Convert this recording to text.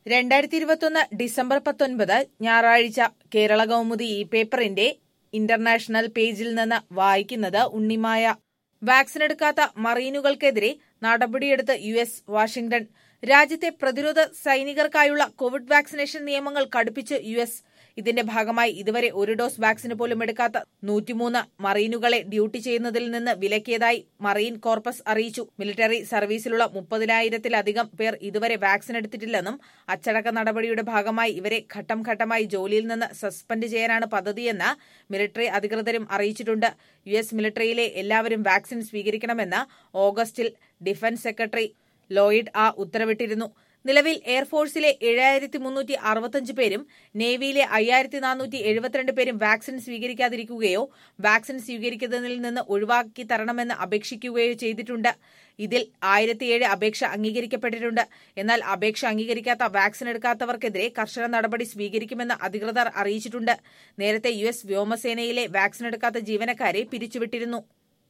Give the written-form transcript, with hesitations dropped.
2021 December 19 ഞായറാഴ്ച കേരള കൗമുദി ഈ പേപ്പറിന്റെ ഇന്റർനാഷണൽ പേജിൽ നിന്ന് വായിക്കുന്നത് ഉണ്ണിമായ. വാക്സിൻ എടുക്കാത്ത മറീനുകൾക്കെതിരെ നടപടിയെടുത്ത് US വാഷിംഗ്ടൺ. രാജ്യത്തെ പ്രതിരോധ സൈനികർക്കായുള്ള കോവിഡ് വാക്സിനേഷൻ നിയമങ്ങൾ കടുപ്പിച്ച് US. ഇതിന്റെ ഭാഗമായി ഇതുവരെ ഒരു ഡോസ് വാക്സിന് പോലും എടുക്കാത്ത 103 മറീനുകളെ ഡ്യൂട്ടി ചെയ്യുന്നതിൽ നിന്ന് വിലക്കിയതായി മറീൻ കോർപ്പസ് അറിയിച്ചു. മിലിറ്ററി സർവീസിലുള്ള 30,000-ത്തിലധികം പേർ ഇതുവരെ വാക്സിൻ എടുത്തിട്ടില്ലെന്നും അച്ചടക്ക നടപടിയുടെ ഭാഗമായി ഇവരെ ഘട്ടം ഘട്ടമായി ജോലിയിൽ നിന്ന് സസ്പെൻഡ് ചെയ്യാനാണ് പദ്ധതിയെന്ന് മിലിറ്ററി അധികൃതരും അറിയിച്ചിട്ടുണ്ട്. US മിലിറ്ററിയിലെ എല്ലാവരും വാക്സിൻ സ്വീകരിക്കണമെന്ന് ഓഗസ്റ്റിൽ ഡിഫൻസ് സെക്രട്ടറി ലോയിഡ് ഉത്തരവിട്ടിരുന്നു. നിലവിൽ എയർഫോഴ്സിലെ 7,365 പേരും നേവിയിലെ 5,472 പേരും വാക്സിൻ സ്വീകരിക്കാതിരിക്കുകയോ വാക്സിൻ സ്വീകരിക്കുന്നതിൽ നിന്ന് ഒഴിവാക്കി തരണമെന്ന് അപേക്ഷിക്കുകയോ ചെയ്തിട്ടുണ്ട്. ഇതിൽ 1,007 അപേക്ഷ അംഗീകരിക്കപ്പെട്ടിട്ടുണ്ട്. എന്നാൽ അപേക്ഷ അംഗീകരിക്കാത്ത വാക്സിൻ എടുക്കാത്തവർക്കെതിരെ കർശന നടപടി സ്വീകരിക്കുമെന്ന് അധികൃതർ അറിയിച്ചിട്ടുണ്ട്. നേരത്തെ US വ്യോമസേനയിലെ വാക്സിൻ എടുക്കാത്ത ജീവനക്കാരെ പിരിച്ചുവിട്ടിരുന്നു.